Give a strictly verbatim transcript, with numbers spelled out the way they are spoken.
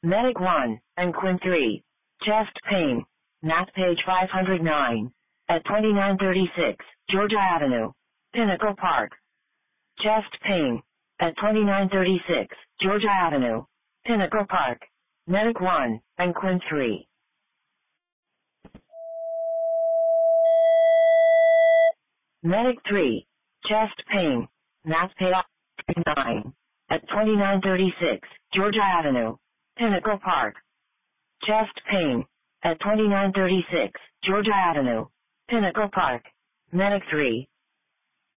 Medic one, and Quinn three. Chest pain. Math page five hundred nine. At twenty-nine thirty-six, Georgia Avenue. Pinnacle Park. Chest pain. At twenty-nine thirty-six, Georgia Avenue. Pinnacle Park. Medic one, and Quinn three. Medic three. Chest pain. Math page nine. At twenty-nine thirty-six, Georgia Avenue. Pinnacle Park. Chest pain. At twenty-nine thirty-six, Georgia Avenue. Pinnacle Park. Medic three.